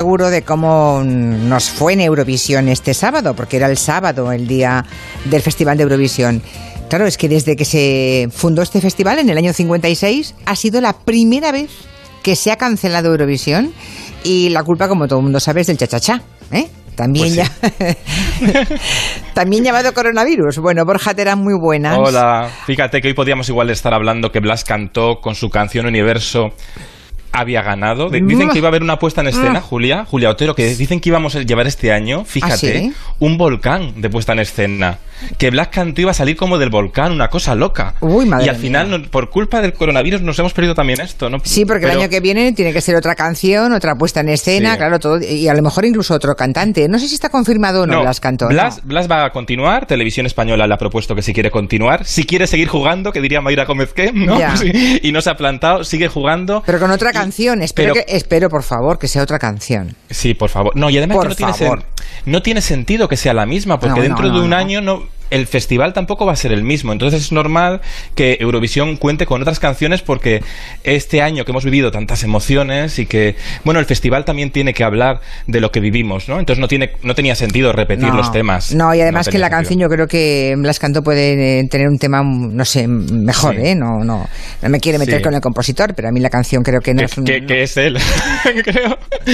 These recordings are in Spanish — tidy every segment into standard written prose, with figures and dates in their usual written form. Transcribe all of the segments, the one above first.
seguro de cómo nos fue en Eurovisión este sábado, porque era el sábado, el día del Festival de Eurovisión. Claro, es que desde que se fundó este festival, en el año 56, ha sido la primera vez que se ha cancelado Eurovisión, y la culpa, como todo el mundo sabe, es del cha-cha-cha, ¿eh? También pues sí. También llamado coronavirus. Bueno, Borja Terán, muy buenas. Hola. Fíjate que hoy podíamos igual estar hablando que Blas Cantó con su canción Universo había ganado. Dicen que iba a haber una puesta en escena, Julia Otero, que dicen que íbamos a llevar este año, fíjate, ¿sí? Un volcán de puesta en escena. Que Blas Cantó iba a salir como del volcán, una cosa loca. Uy, madre y al final, por culpa del coronavirus, nos hemos perdido también esto, ¿no? Sí, porque el año que viene tiene que ser otra canción, otra puesta en escena, sí. Claro, todo, y a lo mejor incluso otro cantante. No sé si está confirmado o no, Blas Cantó. Blas va a continuar, Televisión Española le ha propuesto que si quiere continuar, si quiere seguir jugando, que diría Mayra Gómez que, ¿no? Sí, y no se ha plantado, sigue jugando. Pero con otra canción, espero, por favor, que sea otra canción. Sí, por favor. No, y además que no tiene sentido que sea la misma, porque dentro de un año el festival tampoco va a ser el mismo. Entonces es normal que Eurovisión cuente con otras canciones, porque este año que hemos vivido tantas emociones y que, bueno, el festival también tiene que hablar de lo que vivimos, ¿no? Entonces no tenía sentido repetir los temas. No, y además que la canción, yo creo que Blas Cantó puede tener un tema, no sé, mejor, sí. No me quiere meter con el compositor, pero a mí la canción creo que no es un... Que es él, creo.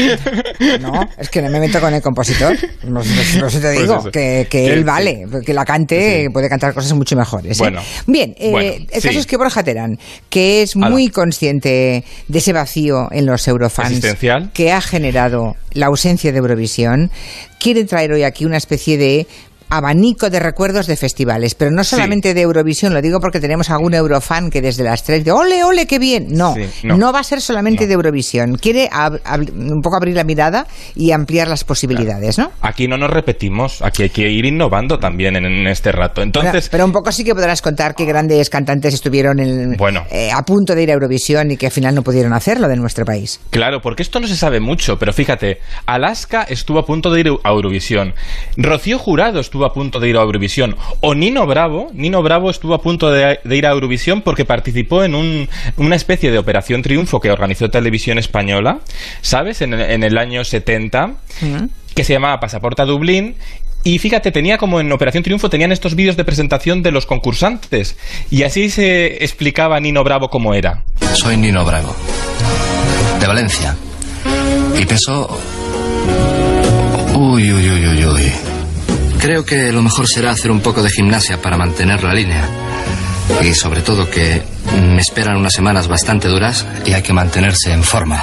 No, es que no me meto con el compositor. No sé, te digo, pues que él vale, que la cante. Sí. Puede cantar cosas mucho mejores. Bueno, bien, el caso es que Borja Terán, que es muy consciente de ese vacío en los eurofans que ha generado la ausencia de Eurovisión, quiere traer hoy aquí una especie de abanico de recuerdos de festivales, pero no solamente de Eurovisión, lo digo porque tenemos algún eurofan que desde las 3 de ¡ole, qué bien! No va a ser solamente de Eurovisión, quiere un poco abrir la mirada y ampliar las posibilidades, ¿no? Aquí no nos repetimos, aquí hay que ir innovando también en este rato. Entonces, pero un poco sí que podrás contar qué grandes cantantes estuvieron a punto de ir a Eurovisión y que al final no pudieron hacerlo de nuestro país. Claro, porque esto no se sabe mucho, pero fíjate, Alaska estuvo a punto de ir a Eurovisión, Rocío Jurado estuvo a punto de ir a Eurovisión, o Nino Bravo estuvo a punto de ir a Eurovisión porque participó en una especie de Operación Triunfo que organizó Televisión Española, ¿sabes? En el año 70, que se llamaba Pasaporte a Dublín. Y fíjate, tenía como en Operación Triunfo, tenían estos vídeos de presentación de los concursantes, y así se explicaba Nino Bravo cómo era. Soy Nino Bravo, de Valencia, y peso... Uy. Creo que lo mejor será hacer un poco de gimnasia para mantener la línea. Y sobre todo que me esperan unas semanas bastante duras y hay que mantenerse en forma.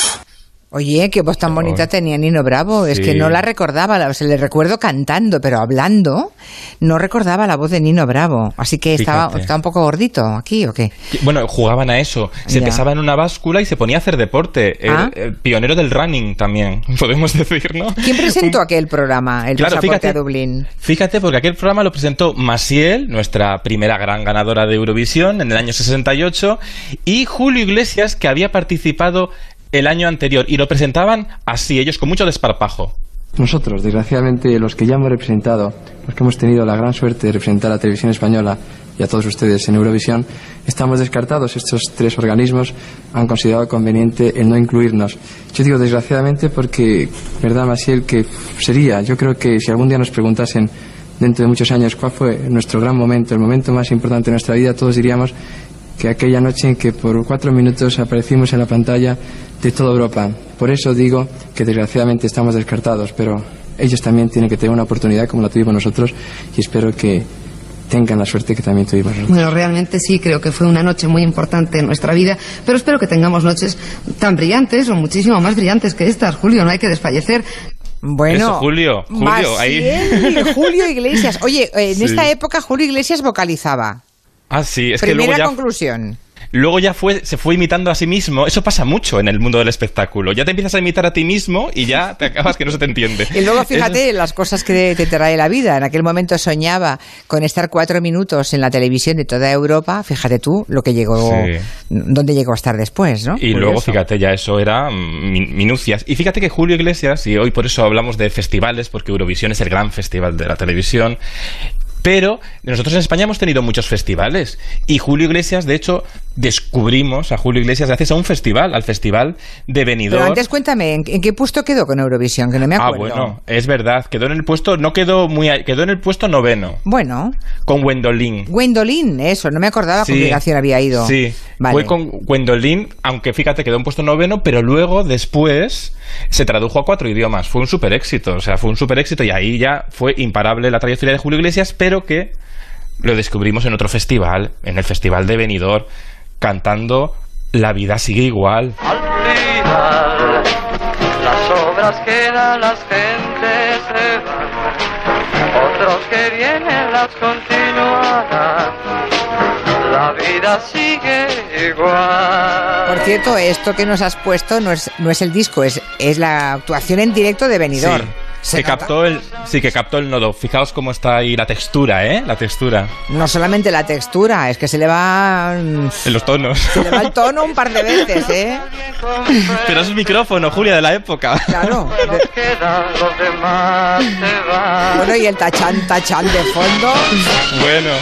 Oye, qué voz tan bonita tenía Nino Bravo. Es que no la recordaba, se le recuerdo cantando, pero hablando no recordaba la voz de Nino Bravo. Así que estaba un poco gordito aquí, ¿o qué? Bueno, jugaban a eso. Se pesaba en una báscula y se ponía a hacer deporte. Pionero del running también, podemos decir, ¿no? ¿Quién presentó aquel programa, el Pasaporte a Dublín? Fíjate, porque aquel programa lo presentó Maciel, nuestra primera gran ganadora de Eurovisión en el año 68, y Julio Iglesias, que había participado el año anterior, y lo presentaban así, ellos con mucho desparpajo. Nosotros, desgraciadamente, los que ya hemos representado, los que hemos tenido la gran suerte de representar a la televisión española y a todos ustedes en Eurovisión, estamos descartados. Estos tres organismos han considerado conveniente el no incluirnos. Yo digo desgraciadamente porque, verdad, Maciel, que sería, yo creo que si algún día nos preguntasen dentro de muchos años cuál fue nuestro gran momento, el momento más importante de nuestra vida, todos diríamos que aquella noche en que por 4 minutos aparecimos en la pantalla de toda Europa. Por eso digo que desgraciadamente estamos descartados, pero ellos también tienen que tener una oportunidad como la tuvimos nosotros, y espero que tengan la suerte que también tuvimos nosotros. Bueno, realmente sí, creo que fue una noche muy importante en nuestra vida, pero espero que tengamos noches tan brillantes o muchísimo más brillantes que estas, Julio, no hay que desfallecer. Bueno, eso, Julio, ahí. Julio Iglesias. Oye, en esta época Julio Iglesias vocalizaba. Ah, sí, es Primera que luego ya... conclusión. Luego ya se fue imitando a sí mismo. Eso pasa mucho en el mundo del espectáculo. Ya te empiezas a imitar a ti mismo y ya te acabas que no se te entiende. Y luego fíjate las cosas que te trae la vida. En aquel momento soñaba con estar 4 minutos en la televisión de toda Europa. Fíjate tú lo que llegó, dónde llegó a estar después, ¿no? Y luego, fíjate, ya eso era minucias. Y fíjate que Julio Iglesias, y hoy por eso hablamos de festivales, porque Eurovisión es el gran festival de la televisión, Pero nosotros en España hemos tenido muchos festivales y Julio Iglesias, de hecho, descubrimos a Julio Iglesias gracias a un festival, al Festival de Benidorm. Pero antes cuéntame, ¿en qué puesto quedó con Eurovisión? Que no me acuerdo. Bueno, es verdad, quedó en el puesto, quedó en el puesto 9º. Bueno. Con Gwendolyn. Gwendolyn, eso, no me acordaba con qué canción había ido. Sí, vale. Fue con Gwendolyn, aunque fíjate, quedó en puesto 9º, pero luego, después, se tradujo a 4 idiomas. Fue un súper éxito, y ahí ya fue imparable la trayectoria de Julio Iglesias, pero que lo descubrimos en otro festival, en el Festival de Benidorm, cantando La vida sigue igual. Al final, las obras quedan, las gentes se van, otros que vienen las continuarán, la vida sigue igual. Por cierto, esto que nos has puesto no es el disco, es la actuación en directo de Benidorm. Sí. Que captó el nodo. Fijaos cómo está ahí la textura, ¿eh? La textura. No solamente la textura, es que se le va... En los tonos. Se le va el tono un par de veces, ¿eh? Pero es el micrófono, Julia, de la época. Claro. Bueno, y el tachán de fondo. Bueno.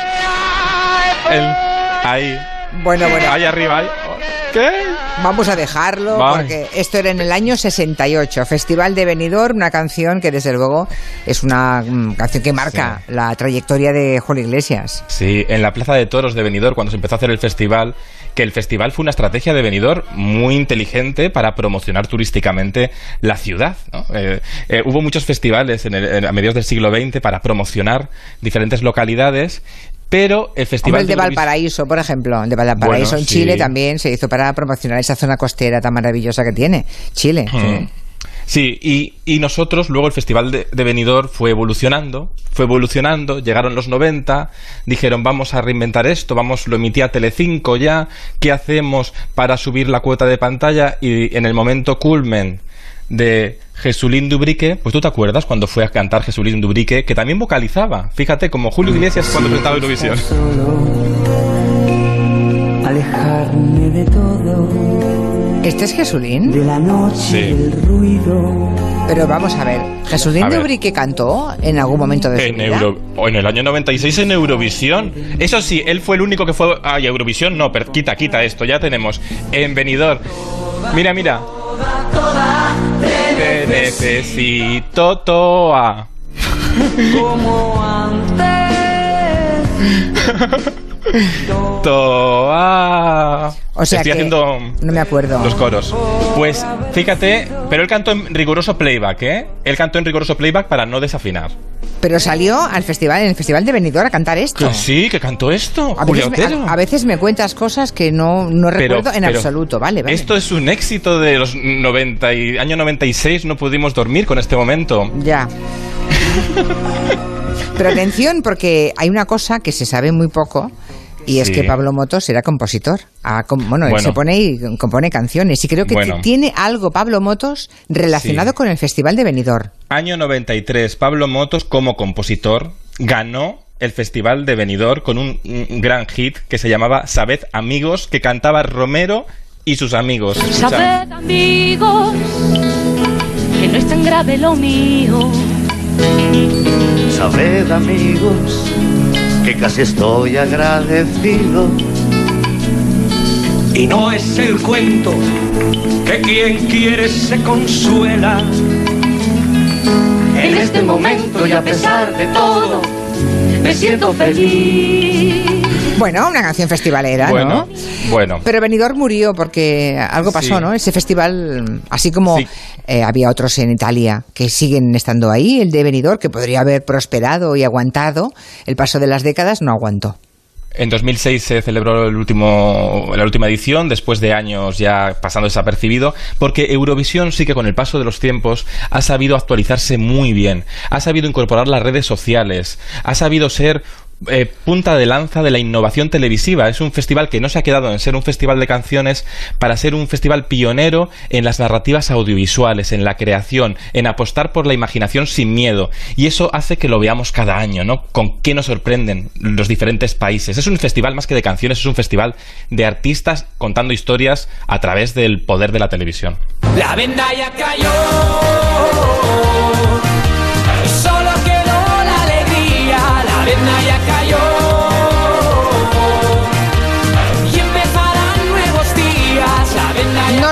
Ahí. Bueno. Ahí arriba, ahí. ¿Qué? Vamos a dejarlo, porque esto era en el año 68, Festival de Benidorm, una canción que desde luego es una canción que marca la trayectoria de Julio Iglesias. Sí, en la Plaza de Toros de Benidorm, cuando se empezó a hacer el festival, que el festival fue una estrategia de Benidorm muy inteligente para promocionar turísticamente la ciudad, ¿no? Hubo muchos festivales a mediados del siglo XX para promocionar diferentes localidades. Pero el festival... El de Valparaíso, por ejemplo, el de Valparaíso en Chile también se hizo para promocionar esa zona costera tan maravillosa que tiene Chile. Sí, y nosotros, luego el festival de Benidorm fue evolucionando, llegaron los 90, dijeron vamos a reinventar esto, lo emitía Telecinco ya, ¿qué hacemos para subir la cuota de pantalla? Y en el momento culmen de Jesulín Dubrique, pues tú te acuerdas cuando fue a cantar Jesulín Dubrique, que también vocalizaba, fíjate, como Julio Iglesias cuando presentaba Eurovisión. Alejarme de todo. ¿Este es Jesulín? De la noche, sí. Del ruido. Pero vamos a ver, ¿Jesulín Dubrique cantó en algún momento de su vida? En el año 96 en Eurovisión. Eso sí, él fue el único que fue a Eurovisión. No, pero quita esto, ya tenemos en Benidorm. Mira. Te necesito toa. Como antes. Toa. O sea, estoy haciendo no me acuerdo los coros. Pues fíjate, pero él cantó en riguroso playback, ¿eh? Él cantó en riguroso playback para no desafinar. Pero salió en el Festival de Benidorm a cantar esto. Que sí, que cantó esto. A veces me cuentas cosas que no recuerdo en absoluto, vale. Esto es un éxito de los 90 año 96, no pudimos dormir con este momento. Ya. Pero atención, porque hay una cosa que se sabe muy poco. Y es que Pablo Motos era compositor. Él se pone y compone canciones. Y creo que tiene algo Pablo Motos relacionado con el Festival de Benidorm. Año 93, Pablo Motos como compositor ganó el Festival de Benidorm con un gran hit que se llamaba Sabed amigos, que cantaba Romero y sus amigos. Sabed amigos, que no es tan grave lo mío. Sabed amigos, que casi estoy agradecido. Y no es el cuento que quien quiere se consuela. En este momento y a pesar de todo, me siento feliz. Bueno, una canción festivalera, ¿no? Bueno. Pero Benidorm murió porque algo pasó, ¿no? Ese festival, así como había otros en Italia que siguen estando ahí, el de Benidorm, que podría haber prosperado y aguantado, el paso de las décadas no aguantó. En 2006 se celebró la última edición, después de años ya pasando desapercibido, porque Eurovisión sí que con el paso de los tiempos ha sabido actualizarse muy bien, ha sabido incorporar las redes sociales, ha sabido ser punta de lanza de la innovación televisiva. Es un festival que no se ha quedado en ser un festival de canciones para ser un festival pionero en las narrativas audiovisuales, en la creación, en apostar por la imaginación sin miedo, y eso hace que lo veamos cada año, ¿no? Con qué nos sorprenden los diferentes países. Es un festival más que de canciones, es un festival de artistas contando historias a través del poder de la televisión. La venda ya cayó, solo quedó la alegría. La venda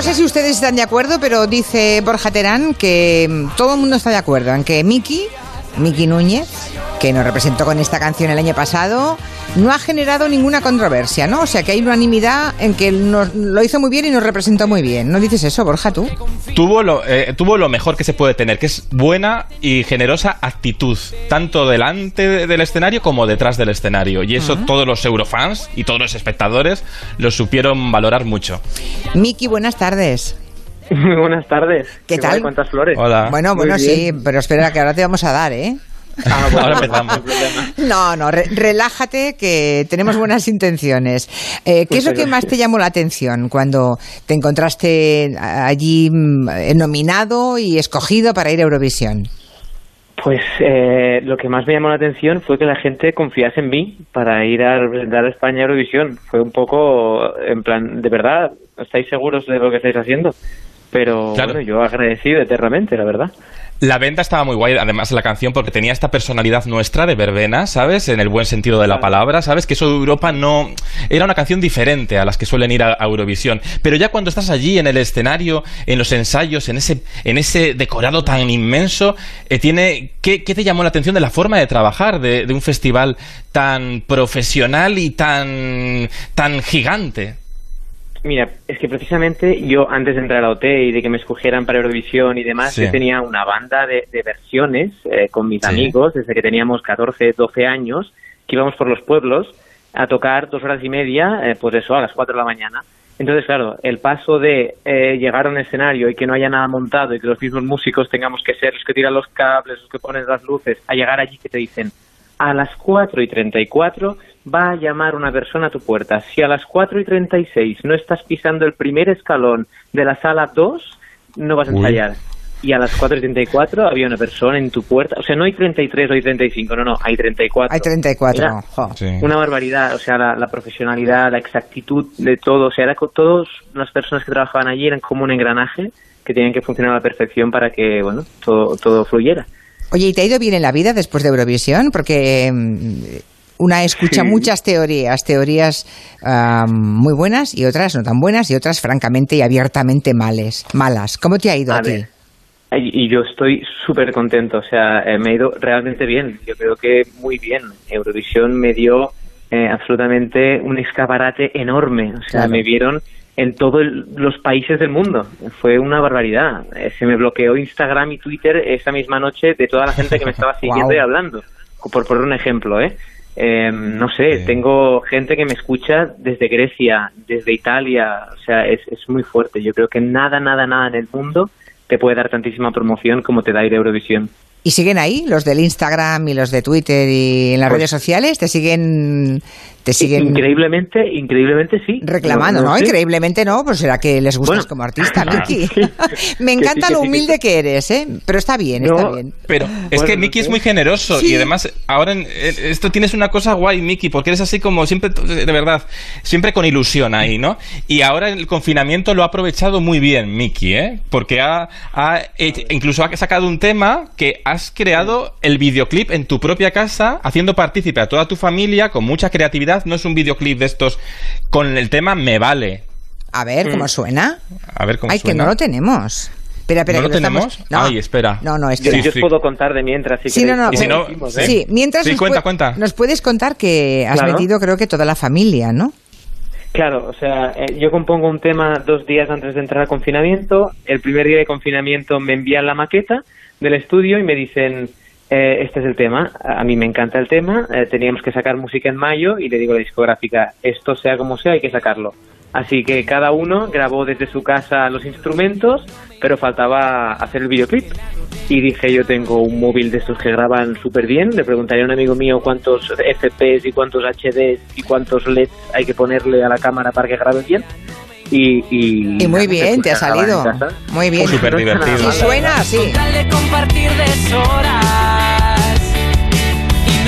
sé si ustedes están de acuerdo, pero dice Borja Terán que todo el mundo está de acuerdo en que Miki Núñez, que nos representó con esta canción el año pasado, no ha generado ninguna controversia, ¿no? O sea, que hay unanimidad en que lo hizo muy bien y nos representó muy bien. ¿No dices eso, Borja, tú? Tuvo lo mejor que se puede tener, que es buena y generosa actitud, tanto delante del escenario como detrás del escenario. Y eso todos los eurofans y todos los espectadores lo supieron valorar mucho. Miki, buenas tardes. Muy buenas tardes. ¿Qué tal? ¿Cuántas flores? Hola. Bueno, sí, pero espera que ahora te vamos a dar, ¿eh? Bueno, ahora empezamos. No, relájate, que tenemos buenas intenciones. ¿Qué es lo que más te llamó la atención cuando te encontraste allí nominado y escogido para ir a Eurovisión? Pues lo que más me llamó la atención fue que la gente confiase en mí para ir a representar a España a Eurovisión. Fue un poco, en plan, de verdad, ¿estáis seguros de lo que estáis haciendo? Pero claro, bueno, yo agradecido eternamente, la verdad. La venta estaba muy guay, además la canción, porque tenía esta personalidad nuestra de verbena, ¿sabes? En el buen sentido de la palabra, ¿sabes? Que eso de Europa no... Era una canción diferente a las que suelen ir a Eurovisión. Pero ya cuando estás allí, en el escenario, en los ensayos, en ese decorado tan inmenso, ¿qué te llamó la atención de la forma de trabajar de un festival tan profesional y tan gigante? Mira, es que precisamente yo, antes de entrar a la OT y de que me escogieran para Eurovisión y demás, yo tenía una banda de versiones con mis amigos, desde que teníamos 14, 12 años, que íbamos por los pueblos a tocar 2 horas y media, pues eso, a las 4 de la mañana. Entonces, claro, el paso de llegar a un escenario y que no haya nada montado y que los mismos músicos tengamos que ser los que tiran los cables, los que ponen las luces, a llegar allí que te dicen, a las 4:34 va a llamar una persona a tu puerta. Si a las 4:36 no estás pisando el primer escalón de la sala 2, no vas a ensayar. Y a las 4:34 había una persona en tu puerta. O sea, no hay 33 o hay 35, no, hay 34. Hay 34. Una barbaridad. O sea, la profesionalidad, la exactitud de todo. O sea, todas las personas que trabajaban allí eran como un engranaje que tenían que funcionar a la perfección para que, bueno, todo fluyera. Oye, ¿y te ha ido bien en la vida después de Eurovisión? Porque una escucha muchas teorías muy buenas y otras no tan buenas y otras francamente y abiertamente malas. ¿Cómo te ha ido a ti? Y yo estoy súper contento, o sea, me ha ido realmente bien. Yo creo que muy bien. Eurovisión me dio absolutamente un escaparate enorme. O sea, me vieron en todos los países del mundo. Fue una barbaridad. Se me bloqueó Instagram y Twitter esa misma noche de toda la gente que me estaba siguiendo y hablando. Por poner un ejemplo, no sé, tengo gente que me escucha desde Grecia, desde Italia. O sea, es muy fuerte. Yo creo que nada en el mundo te puede dar tantísima promoción como te da ir a Eurovisión. ¿Y siguen ahí los del Instagram y los de Twitter y en las redes sociales? ¿Te siguen Increíblemente sí. Reclamando, ¿no? Increíblemente no, pues será que les gustas como artista, Miki. Me encanta lo humilde que eres, ¿eh? Pero está bien. Pero es que Miki es muy generoso y además ahora esto tienes una cosa guay, Miki, porque eres así como siempre, de verdad, siempre con ilusión ahí, ¿no? Y ahora el confinamiento lo ha aprovechado muy bien, Miki, porque incluso ha sacado un tema que has creado el videoclip en tu propia casa, haciendo partícipe a toda tu familia con mucha creatividad. No es un videoclip de estos con el tema Me Vale. A ver, ¿cómo suena? A ver cómo suena. Ay, que no lo tenemos. Espera, ¿No lo tenemos? No. Ay, espera. No, espera. Yo os puedo contar de mientras. Mientras cuenta. Nos puedes contar que has metido, creo que toda la familia, ¿no? Claro, o sea, yo compongo un tema 2 días antes de entrar al confinamiento. El primer día de confinamiento me envían la maqueta del estudio y me dicen... este es el tema, a mí me encanta el tema, teníamos que sacar música en mayo y le digo a la discográfica, esto sea como sea, hay que sacarlo. Así que cada uno grabó desde su casa los instrumentos, pero faltaba hacer el videoclip. Y dije, yo tengo un móvil de estos que graban súper bien, le preguntaría a un amigo mío cuántos FPs y cuántos HDs y cuántos LEDs hay que ponerle a la cámara para que grabe bien. Y muy bien, te ha salido. Muy bien. Súper divertido. Sí, suena así. De compartir deshoras. Y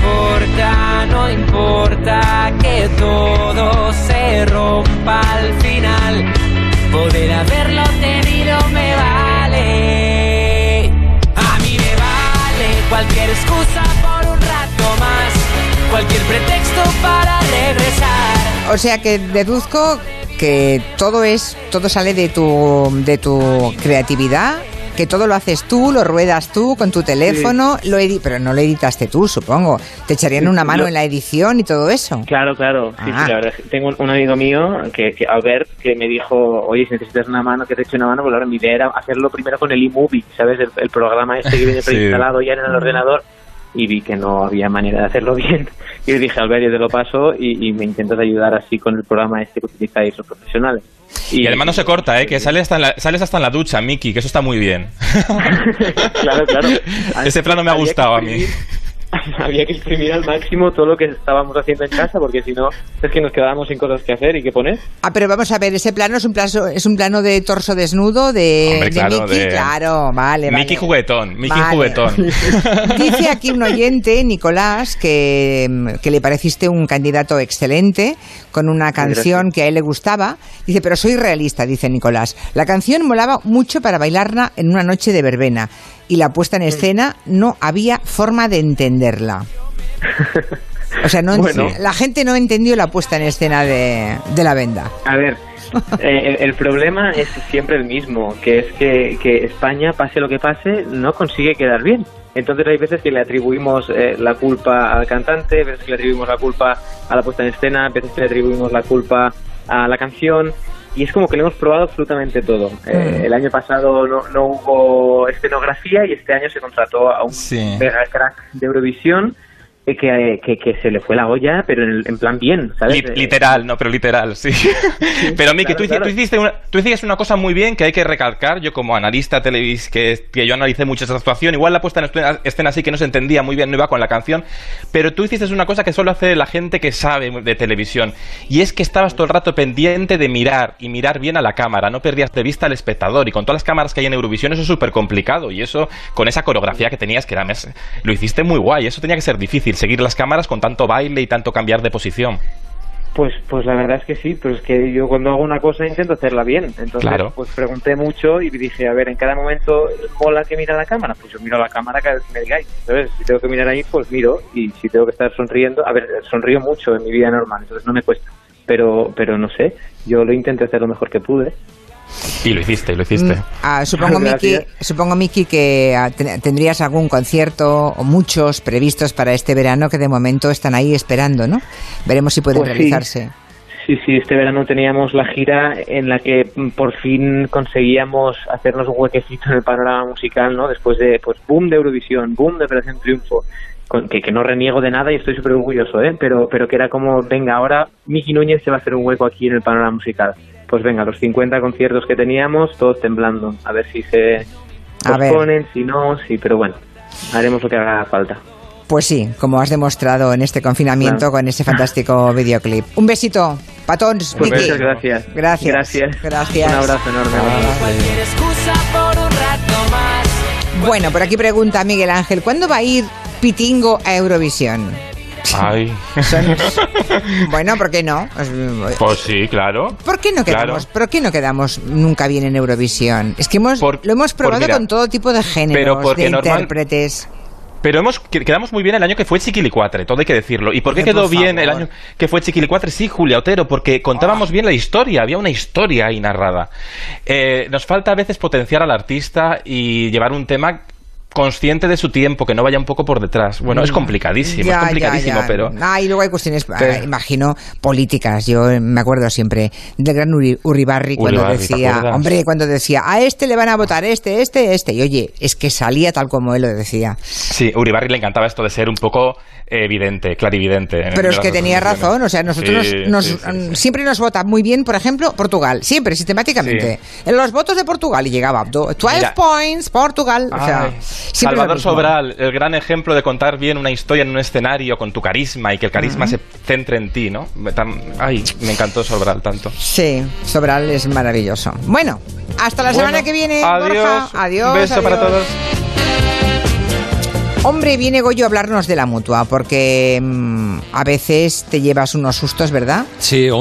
no importa que todo se rompa al final. Poder haberlo tenido me vale. A mí me vale cualquier excusa por un rato más. Cualquier pretexto para regresar. O sea que deduzco que todo sale de tu creatividad, que todo lo haces tú, lo ruedas tú con tu teléfono, pero no lo editaste tú, supongo. Te echarían una mano en la edición y todo eso. Claro. Sí, la verdad. Tengo un amigo mío, que Albert, que me dijo, oye, si necesitas una mano, que te eche una mano, pues ahora mi idea era hacerlo primero con el iMovie, ¿sabes? El programa este que viene preinstalado ya en el ordenador, y vi que no había manera de hacerlo bien. Y le dije, Albert, yo te lo paso y me intentas ayudar así con el programa este que utilizáis los profesionales. Y además no se corta, que sales hasta en la ducha, Miki, que eso está muy bien. Claro. Ese plano me ha gustado a mí. Había que exprimir al máximo todo lo que estábamos haciendo en casa, porque si no es que nos quedábamos sin cosas que hacer y que poner. Pero vamos a ver, ese plano es un plano de torso desnudo de Miki, claro, vale. Miki juguetón. Dice aquí un oyente, Nicolás, que le pareciste un candidato excelente con una canción que a él le gustaba. Dice, pero soy realista, dice Nicolás. La canción molaba mucho para bailarla en una noche de verbena. Y la puesta en escena no había forma de entenderla. O sea, la gente no entendió la puesta en escena de la venda. A ver, el problema es siempre el mismo, que es que España, pase lo que pase, no consigue quedar bien. Entonces hay veces que le atribuimos la culpa al cantante, veces que le atribuimos la culpa a la puesta en escena, veces que le atribuimos la culpa a la canción. Y es como que lo hemos probado absolutamente todo. El año pasado no hubo escenografía y este año se contrató a un mega crack de Eurovisión que se le fue la olla, pero en plan bien, ¿sabes? Literal, sí. Pero Miki, claro. Tú hiciste una cosa muy bien que hay que recalcar. Yo como analista que yo analicé mucho esa actuación, igual la puesta en escena así que no se entendía muy bien, no iba con la canción, pero tú hiciste una cosa que solo hace la gente que sabe de televisión, y es que estabas todo el rato pendiente de mirar bien a la cámara, no perdías de vista al espectador, y con todas las cámaras que hay en Eurovisión eso es súper complicado, y eso, con esa coreografía que tenías, que lo hiciste muy guay, eso tenía que ser difícil, seguir las cámaras con tanto baile y tanto cambiar de posición. Pues la verdad es que sí, pero es que yo cuando hago una cosa intento hacerla bien. Entonces, pues pregunté mucho y dije, a ver, en cada momento mola que mira la cámara, pues yo miro la cámara cada vez que me digáis. ¿Sabes? Si tengo que mirar ahí, pues miro, y si tengo que estar sonriendo, a ver, sonrío mucho en mi vida normal, entonces no me cuesta. Pero no sé, yo lo intenté hacer lo mejor que pude. Y lo hiciste. Supongo, Miki, que tendrías algún concierto o muchos previstos para este verano que de momento están ahí esperando, ¿no? Veremos si pueden realizarse. Sí, este verano teníamos la gira en la que por fin conseguíamos hacernos un huequecito en el panorama musical, ¿no? Después de, boom de Eurovisión, boom de Operación Triunfo, que no reniego de nada y estoy súper orgulloso, pero que era como, venga, ahora Miki Núñez se va a hacer un hueco aquí en el panorama musical. Pues venga, los 50 conciertos que teníamos, todos temblando. A ver si se posponen, si no, pero bueno, haremos lo que haga falta. Pues sí, como has demostrado en este confinamiento con ese fantástico videoclip. Un besito, patons, pues Miki. Muchas gracias. Gracias. Un abrazo enorme. Bueno, por aquí pregunta Miguel Ángel, ¿cuándo va a ir Pitingo a Eurovisión? Ay. Bueno, ¿por qué no? Pues sí, claro. ¿Por qué no quedamos nunca bien en Eurovisión? Es que lo hemos probado con todo tipo de géneros, de intérpretes. Pero quedamos muy bien el año que fue Chiquilicuatre, todo hay que decirlo. ¿Y por qué quedó bien el año que fue Chiquilicuatre? Sí, Julia Otero, porque contábamos bien la historia, había una historia ahí narrada. Nos falta a veces potenciar al artista y llevar un tema consciente de su tiempo, que no vaya un poco por detrás. Bueno, es complicadísimo, pero... Y luego hay cuestiones, imagino, políticas. Yo me acuerdo siempre del gran Uribarri cuando decía, a este le van a votar, este. Y oye, es que salía tal como él lo decía. Sí, Uribarri le encantaba esto de ser un poco clarividente. Pero es que tenía razón, o sea, nosotros siempre nos vota muy bien, por ejemplo, Portugal, siempre, sistemáticamente. En los votos de Portugal, y llegaba 12 points, Portugal, o sea... Salvador Sobral, el gran ejemplo de contar bien una historia en un escenario con tu carisma y que el carisma se centre en ti, ¿no? Me encantó Sobral tanto. Sí, Sobral es maravilloso. Bueno, hasta la semana que viene, Borja. Adiós. Un beso para todos. Hombre, viene Goyo a hablarnos de la Mutua, porque a veces te llevas unos sustos, ¿verdad? Sí,